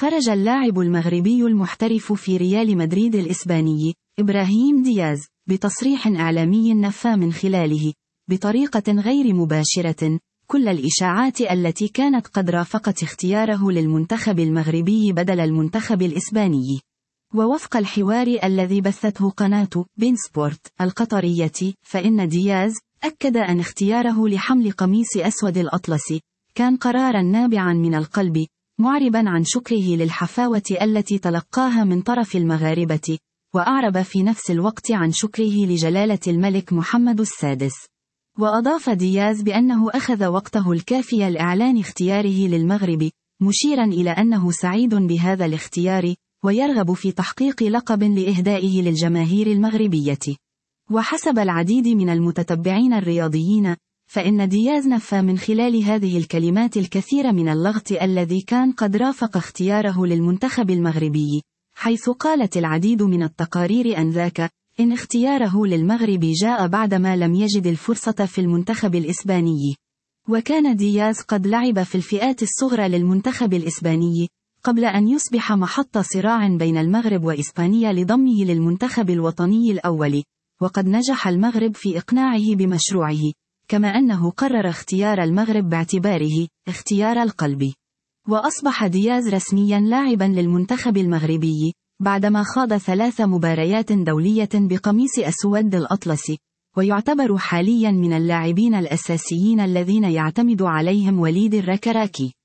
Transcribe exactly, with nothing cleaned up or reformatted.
خرج اللاعب المغربي المحترف في ريال مدريد الإسباني إبراهيم دياز بتصريح إعلامي نفى من خلاله بطريقة غير مباشرة كل الإشاعات التي كانت قد رافقت اختياره للمنتخب المغربي بدل المنتخب الإسباني. ووفق الحوار الذي بثته قناة بين سبورت القطرية، فإن دياز أكد أن اختياره لحمل قميص أسود الأطلس كان قرارا نابعا من القلب، معربا عن شكره للحفاوة التي تلقاها من طرف المغاربة، وأعرب في نفس الوقت عن شكره لجلالة الملك محمد السادس. وأضاف دياز بأنه أخذ وقته الكافي لإعلان اختياره للمغرب، مشيرا إلى أنه سعيد بهذا الاختيار ويرغب في تحقيق لقب لإهدائه للجماهير المغربية. وحسب العديد من المتتبعين الرياضيين، فإن دياز نفى من خلال هذه الكلمات الكثير من اللغط الذي كان قد رافق اختياره للمنتخب المغربي، حيث قالت العديد من التقارير أنذاك إن اختياره للمغرب جاء بعدما لم يجد الفرصة في المنتخب الإسباني. وكان دياز قد لعب في الفئات الصغرى للمنتخب الإسباني قبل أن يصبح محط صراع بين المغرب وإسبانيا لضمه للمنتخب الوطني الأول، وقد نجح المغرب في إقناعه بمشروعه، كما أنه قرر اختيار المغرب باعتباره اختيار القلب. وأصبح دياز رسميا لاعبا للمنتخب المغربي بعدما خاض ثلاث مباريات دولية بقميص أسود الأطلس، ويعتبر حاليا من اللاعبين الأساسيين الذين يعتمد عليهم وليد الركراكي.